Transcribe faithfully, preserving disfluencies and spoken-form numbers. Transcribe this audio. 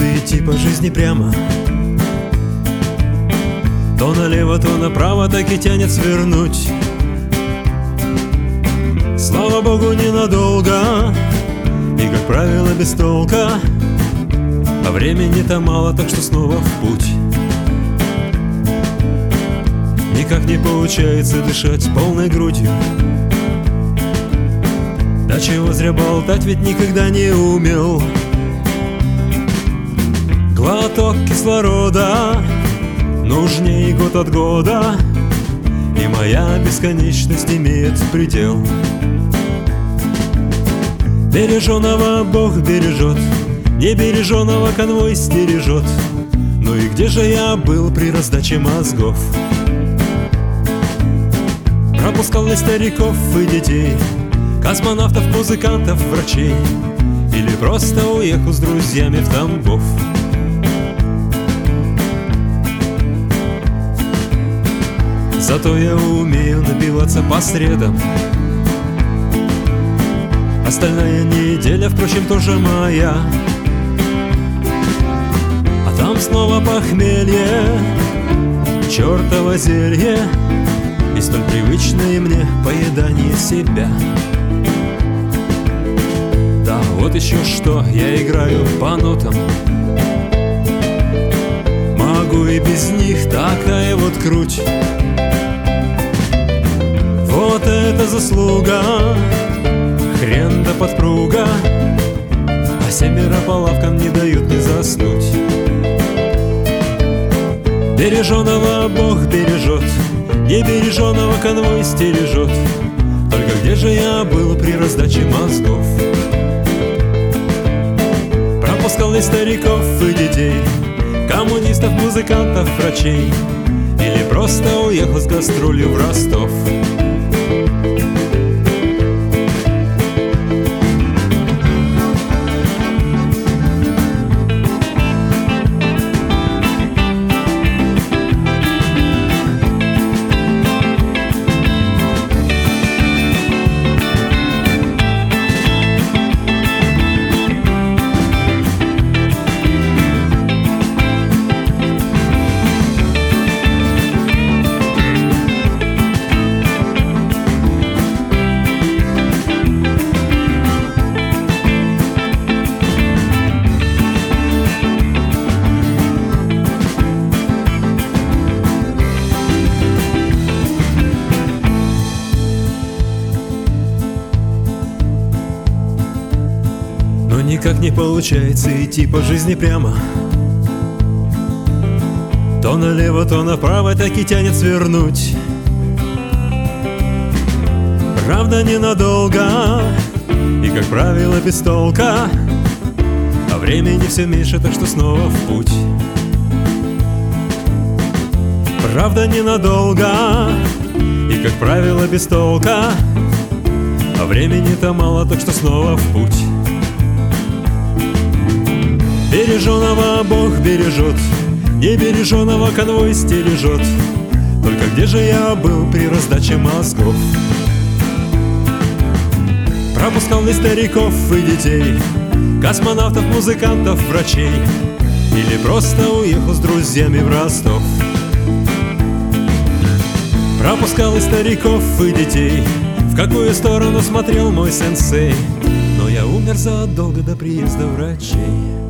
получается идти по жизни прямо. То налево, то направо, так и тянет свернуть. Слава Богу, ненадолго, и, как правило, без толка. А времени-то мало, так что снова в путь. Никак не получается дышать полной грудью. Да чего зря болтать, ведь никогда не умел. Глоток кислорода нужнее год от года, и моя бесконечность имеет предел. Береженого Бог бережет, небереженого конвой стережет. Ну и где же я был при раздаче мозгов? Пропускал ли стариков и детей, космонавтов, музыкантов, врачей, или просто уехал с друзьями в Тамбов? Зато я умею напиваться по средам. Остальная неделя, впрочем, тоже моя. А там снова похмелье, чертово зелье и столь привычное мне поедание себя. Да вот еще что, я играю по нотам. Могу и без них, такая вот круть. Вот это заслуга, хрен да подпруга, а семеро по лавкам не дают мне заснуть. Береженого Бог бережет, небереженого конвой стережет. Только где же я был при раздаче мозгов? Пропускал ли стариков и детей, коммунистов, музыкантов, врачей, или просто уехал с гастролью в Ростов? Но никак не получается идти по жизни прямо. То налево, то направо, так и тянет свернуть. Правда, ненадолго, и, как правило, без толка. А времени все меньше, так что снова в путь. Правда, ненадолго, и, как правило, без толка. А времени-то мало, так что снова в путь. Береженого Бог бережет, небереженого конвой стережет. Только где же я был при раздаче мозгов? Пропускал ли стариков и детей, космонавтов, музыкантов, врачей, или просто уехал с друзьями в Ростов? Пропускал ли стариков и детей, в какую сторону смотрел мой сенсей, но я умер задолго до приезда врачей.